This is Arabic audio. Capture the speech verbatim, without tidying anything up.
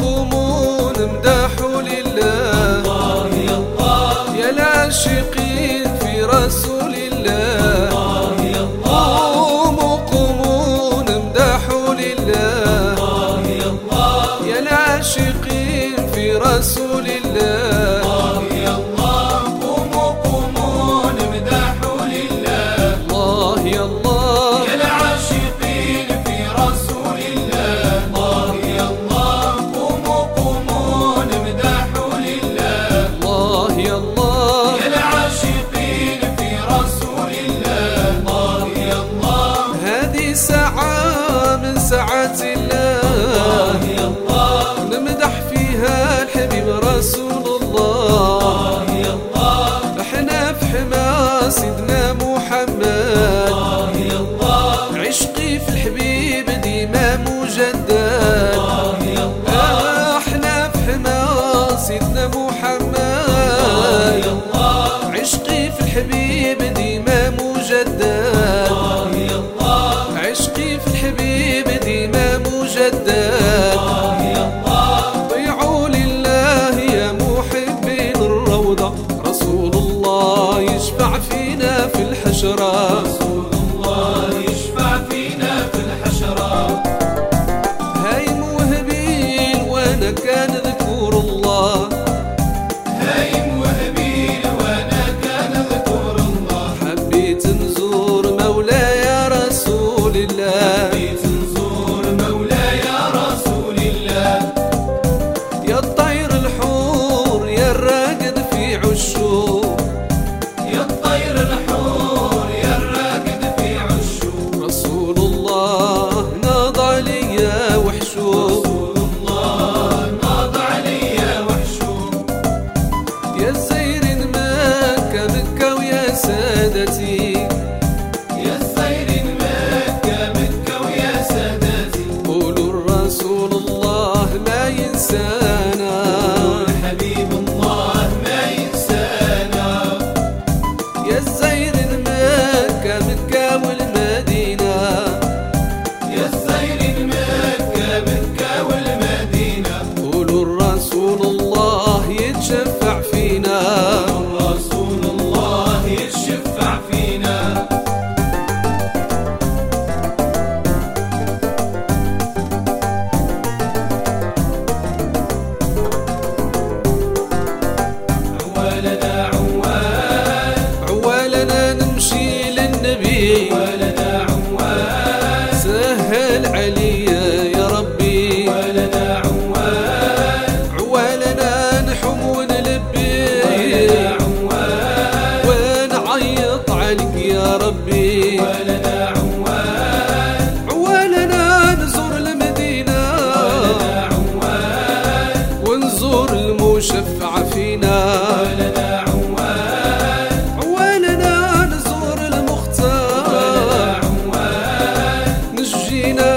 قوموا نمدحوا لله. الله يا الله يا العاشقين في رسول الله. الله يا الله قوموا قوموا نمدحوا لله. الله يا الله يا العاشقين في رسول الله. الله يا الله قوموا قوموا نمدحوا لله. الله يا الله يا العاشقين في رسول الله. الله يا الله قوموا قوموا نمدحوا لله. الله يا الله يا العاشقين في رسول الله. الله يا الله هذه ساعة من ساعات الله. الله يا الله نمدح فيها الحبيب رسول الله. الله يا الله احنا في حما سيدنا محمد. الله يا الله عشقي في الحبيب ديما مجدد. الله يا الله احنا في حما سيدنا محمد. يا الله عشقي في الحبيب ديما مجدد. الله يا الله عشقي في الحبيب ديما مجدد. الله يا الله ضيعوا لله يا محبين الروضة. رسول الله يشفع فينا في الحشرة. رسول الله يشفع فينا في الحشرة. هاي موهبين وانا كان ذكور الله. هايم وهبيل وانا كان ذكر الله. حبيت نزور مولاي رسول الله. بيت نزور مولاي رسول الله. يا الطير الحور يا الراقد في عشو. يا الطير الحور يا الراقد في عشو. رسول الله ناضى ليا وحشو. رسول الله ناض علي وحشو. يا الزير مكة مكة ويا سادتي. يا السير مكة مكة ويا سادتي. قولوا الرسول الله ما ينسانا. حبيب الله ما ينسانا. يا الزير مكة مكة والمدينة. يا السير مكة مكة والمدينة. قولوا الرسول الله يتشفع فينا. رسول الله يشفع فينا. عوالنا عوال عوالنا نمشي للنبي. عوالنا عوال سهل عليا يا ربي. عوالنا عوال عوالنا نحم ونلبي. عوالنا عوال ونعيط عليك يا ربي. عوالنا عوال عوالنا نزور المدينة. عوالنا عوال ونزور المشفع فينا. عوالنا عوال عوالنا نزور المختار. عوالنا عوال نجينا